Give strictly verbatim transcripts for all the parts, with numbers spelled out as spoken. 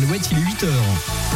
Alouette, il est huit heures.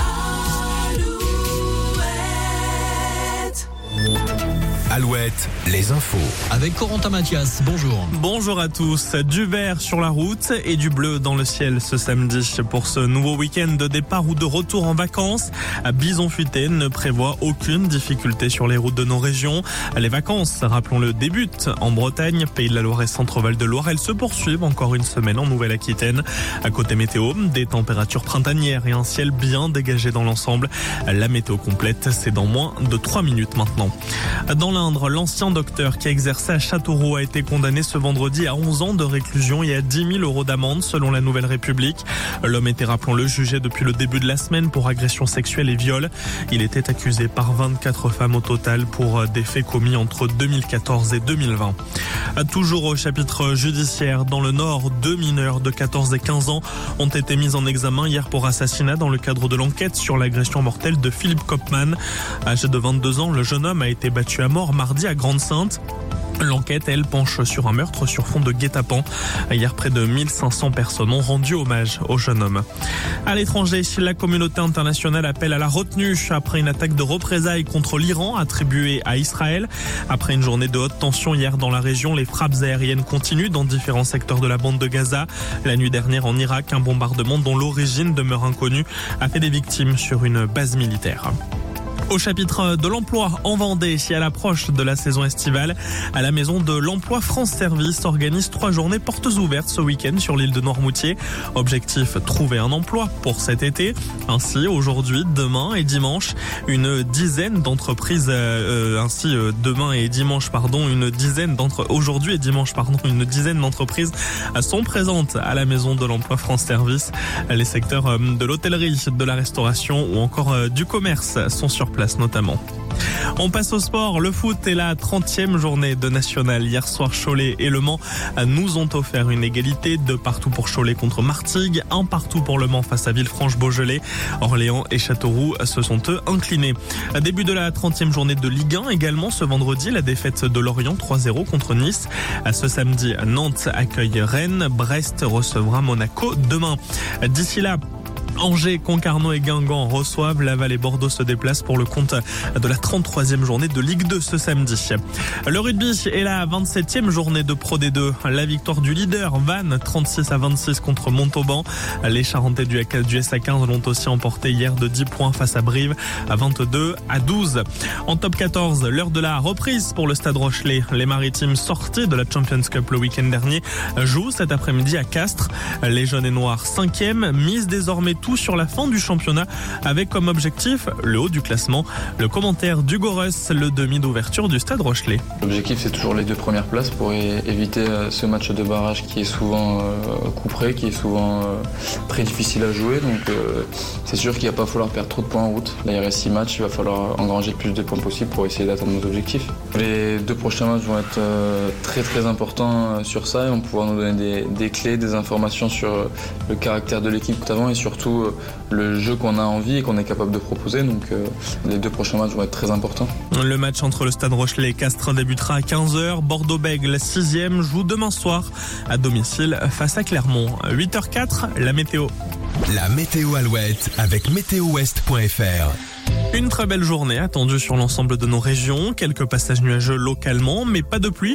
Alouette, les infos. Avec Corentin Mathias, bonjour. Bonjour à tous. Du vert sur la route et du bleu dans le ciel ce samedi. Pour ce nouveau week-end de départ ou de retour en vacances, Bison Futé ne prévoit aucune difficulté sur les routes de nos régions. Les vacances, rappelons-le, débutent en Bretagne, Pays de la Loire et Centre-Val de Loire. Elles se poursuivent encore une semaine en Nouvelle-Aquitaine. À côté météo, des températures printanières et un ciel bien dégagé dans l'ensemble. La météo complète, c'est dans moins de trois minutes maintenant. Dans l'Indre, l'ancien docteur qui a exercé à Châteauroux a été condamné ce vendredi à onze ans de réclusion et à dix mille euros d'amende selon la Nouvelle République. L'homme était, rappelons-le, jugé depuis le début de la semaine pour agression sexuelle et viol. Il était accusé par vingt-quatre femmes au total pour des faits commis entre deux mille quatorze et deux mille vingt. Toujours au chapitre judiciaire, dans le Nord, deux mineurs de quatorze et quinze ans ont été mis en examen hier pour assassinat dans le cadre de l'enquête sur l'agression mortelle de Philippe Kopman. Âgé de vingt-deux ans, le jeune homme a été battu à mort mardi à Grande-Synthe. L'enquête, elle, penche sur un meurtre sur fond de guet-apens. Hier, près de mille cinq cents personnes ont rendu hommage au jeune homme. À l'étranger, la communauté internationale appelle à la retenue après une attaque de représailles contre l'Iran attribuée à Israël. Après une journée de haute tension hier dans la région, les frappes aériennes continuent dans différents secteurs de la bande de Gaza. La nuit dernière en Irak, un bombardement dont l'origine demeure inconnue a fait des victimes sur une base militaire. Au chapitre de l'emploi en Vendée, à l'approche de la saison estivale, à la maison de l'emploi France Service organise trois journées portes ouvertes ce week-end sur l'île de Noirmoutier. Objectif, trouver un emploi pour cet été. Ainsi, aujourd'hui, demain et dimanche, une dizaine d'entreprises, euh, ainsi euh, demain et dimanche, pardon, une dizaine d'entre, aujourd'hui et dimanche, pardon, une dizaine d'entreprises sont présentes à la maison de l'emploi France Service. Les secteurs de l'hôtellerie, de la restauration ou encore du commerce sont sur place notamment. On passe au sport. Le foot est la trentième journée de national. Hier soir, Cholet et Le Mans nous ont offert une égalité. Deux partout pour Cholet contre Martigues, un partout pour Le Mans face à Villefranche-Beaujolais. Orléans et Châteauroux se sont eux inclinés. Début de la trentième journée de Ligue un également ce vendredi. La défaite de Lorient trois zéro contre Nice. Ce samedi, Nantes accueille Rennes. Brest recevra Monaco demain. D'ici là, Angers, Concarneau et Guingamp reçoivent. Laval et Bordeaux se déplacent pour le compte de la trente-troisième journée de Ligue deux ce samedi. Le rugby est la vingt-septième journée de Pro D deux. La victoire du leader Vannes trente-six à vingt-six contre Montauban. Les Charentais du S A quinze l'ont aussi emporté hier de dix points face à Brive à vingt-deux à douze. En top quatorze, l'heure de la reprise pour le Stade Rochelais. Les Maritimes sortis de la Champions Cup le week-end dernier jouent cet après-midi à Castres. Les jaunes et noirs cinquième misent désormais tout sur la fin du championnat avec comme objectif le haut du classement. Le commentaire d'Hugo Russ, le demi d'ouverture du Stade Rochelais. L'objectif, c'est toujours les deux premières places pour éviter ce match de barrage qui est souvent couperé, qui est souvent très difficile à jouer. Donc c'est sûr qu'il ne va pas falloir perdre trop de points en route. Là, il reste six matchs, il va falloir engranger le plus de points possible pour essayer d'atteindre nos objectifs. Les deux prochains matchs vont être très très importants sur ça et vont pouvoir nous donner des, des clés, des informations sur le caractère de l'équipe avant et surtout le jeu qu'on a envie et qu'on est capable de proposer. Donc euh, les deux prochains matchs vont être très importants. Le match entre le Stade Rochelais et Castres débutera à quinze heures. Bordeaux-Bègles, sixième, joue demain soir à domicile face à Clermont. huit heures quatre, la météo. La météo Alouette avec météo ouest point f r. Une très belle journée attendue sur l'ensemble de nos régions. Quelques passages nuageux localement, mais pas de pluie.